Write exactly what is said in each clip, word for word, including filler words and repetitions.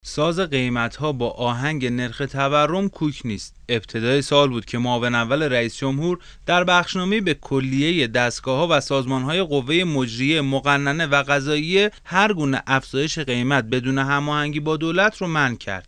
ساز قیمت‌ها با آهنگ نرخ تورم کوک نیست. ابتدای سال بود که معاون اول رئیس جمهور در بخشنامه‌ای به کلیه دستگاه‌ها و سازمان‌های قوه مجریه مقننه و قضاییه هر گونه افزایش قیمت بدون هماهنگی با دولت رو منع کرد.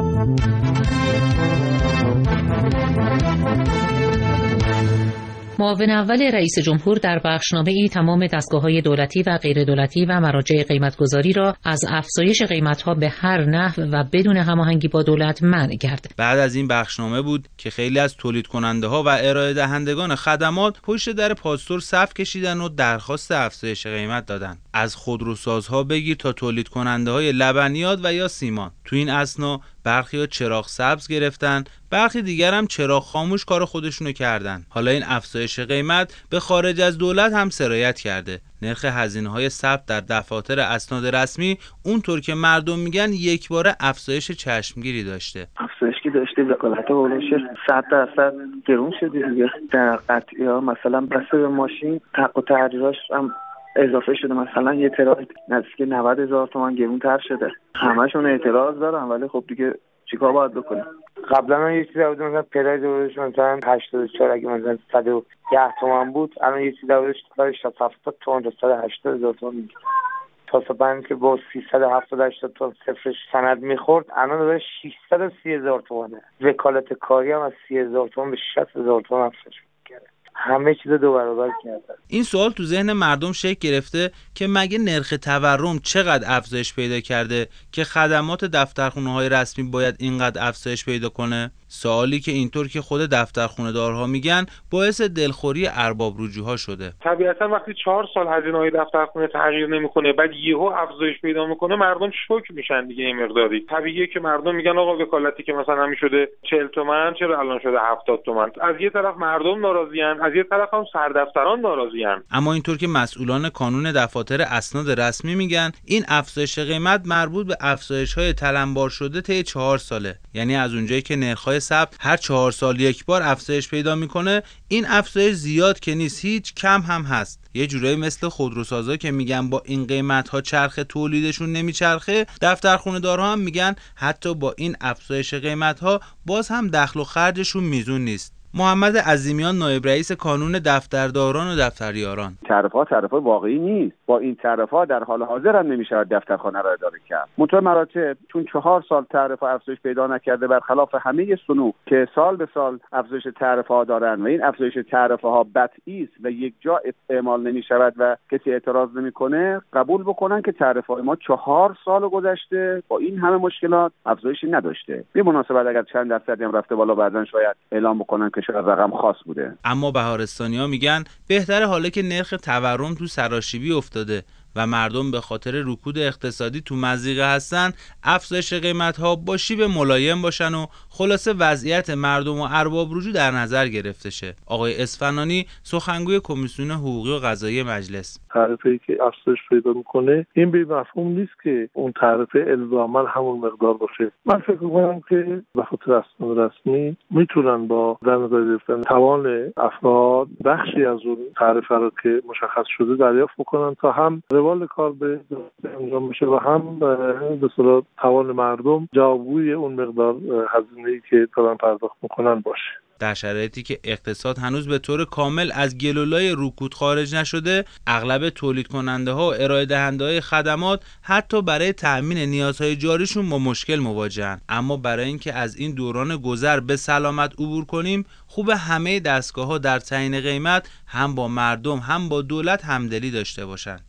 معاون اول رئیس جمهور در بخشنامه‌ای تمام دستگاه‌های دولتی و غیر دولتی و مراجع قیمت‌گذاری را از افزایش قیمت‌ها به هر نحو و بدون هماهنگی با دولت منع کرد. بعد از این بخشنامه بود که خیلی از تولید کننده‌ها و ارائه دهندگان خدمات پشت در پاستور صف کشیدن و درخواست افزایش قیمت دادن. از خودروسازها بگیر تا تولید کننده‌های لبنیات و یا سیمان. تو این اثنا برخی‌ها چراغ سبز گرفتن، برخی دیگر هم چراغ خاموش کار خودشونو کردن. حالا این افزایش قیمت به خارج از دولت هم سرایت کرده. نرخ هزینه‌های ثبت در دفاتر اسناد رسمی اونطور که مردم میگن یک باره افزایش چشمگیری داشته. افزایش که داشته وکالت اولش صد درصد گرون شده دیگه. در قطعی‌ها مثلا بسته به ماشین حق و تعریضاش هم اضافه شده، مثلا یه تراید نزدیک نود هزار تومان گرون‌تر شده. همشون اعتراض دارن ولی خب دیگه چیکار باید بکنیم؟ قبلا یه چیزی بود مثلا پراید روش مثلا هشتاد و چهار اگه مثلا صد و ده تومان بود، الان یه چیزی روش شصت و هفتاد تومان تا صد و هشتاد هزار تومان میگیره. تا صبح که با سیصد و هفتاد هشتاد تومان صفرش سند میخورد، الان داره ششصد و سی هزار تومانه. وکالت کاری هم از سی هزار تومان به شصت هزار تومان افزایش کرده. همه چیز دو برابر کرده. این سوال تو ذهن مردم شکل گرفته که مگه نرخ تورم چقدر افزایش پیدا کرده که خدمات دفترخونه‌های رسمی باید اینقدر افزایش پیدا کنه؟ سوالی که اینطور که خود دفترخونه دارها میگن باعث دلخوری ارباب رجوع‌ها شده. طبیعتا وقتی چهار سال هزینه‌های دفترخونه تغییر نمیکنه بعد یهو افزایش پیدا میکنه مردم شوک میشن دیگه. این مقداری طبیعیه که مردم میگن آقا وکالتی که مثلا همین شده چهل تومن چرا الان شده هفتاد تومن. از یه طرف مردم ناراضیان، از یه طرف هم سردفتران ناراضیان. اما اینطور که مسئولان کانون دفاتر اسناد رسمی میگن این افزایش قیمت مربوط به افزایش‌های تلمبار شده طی چهار ساله. یعنی از اونجایی که نرخ‌های ثبت هر چهار سال یک بار افزایش پیدا میکنه، این افزایش زیاد که نیست، هیچ کم هم هست. یه جورایی مثل خودروسازا که میگن با این قیمت‌ها چرخ تولیدشون نمیچرخه، دفترخونه دارها هم میگن حتی با این افزایش قیمت‌ها باز هم دخل و خرجشون میزون نیست. محمد عظیمیان نایب رئیس کانون دفترداران و دفتریاران: تعرفه‌ها تعرفه واقعی نیست. با این تعرفه‌ها در حال حاضر هم نمیشه دفترخانه را اداره کرد. منتها مراتب چون چهار سال تعرفه افزایش پیدا نکرده، برخلاف همه صنوع که سال به سال افزایش تعرفه‌ها دارن و این افزایش تعرفه‌ها بدیهی است و یک جا اعمال نمی‌شود و کسی اعتراض نمی‌کنه، قبول بکنن که تعرفه‌های ما چهار سال گذشته با این همه مشکلات افزایشی نداشته. به مناسبت اگر چند درصدی هم رفته بالا بعدن شاید اعلام بکنن که شاید رقم خاص بوده. اما بهارستانی‌ها میگن بهتره حالا که نرخ تورم تو سراشیبی افتاده و مردم به خاطر رکود اقتصادی تو مضیقه هستن، افزایش قیمت‌ها با شیب ملایم باشن و خلاصه وضعیت مردم و ارباب رجوع در نظر گرفته شه. آقای اصفهانی سخنگوی کمیسیون حقوقی و قضایی مجلس: تعرفه‌ای که افزایش پیدا میکنه این به مفهوم نیست که اون تعرفه الزاماً همون مقدار باشه. من فکر می‌کنم که به خاطر اسناد رسمی میتونن با در نظر گرفتن توان افراد بخشی از اون تعرفه رو که مشخص شده دریافت بکنن تا هم روال کار به انجام بشه و هم به صورت توان مردم جوابگوی اون مقدار هزینه‌ای که دارن پرداخت میکنن باشه. در شرایطی که اقتصاد هنوز به طور کامل از گلولای رکود خارج نشده، اغلب تولید کننده ها و ارائه دهنده های خدمات حتی برای تأمین نیازهای جاریشون با مشکل مواجهن. اما برای اینکه از این دوران گذر به سلامت عبور کنیم، خوب همه دستگاه ها در تعیین قیمت هم با مردم هم با دولت همدلی داشته باشن.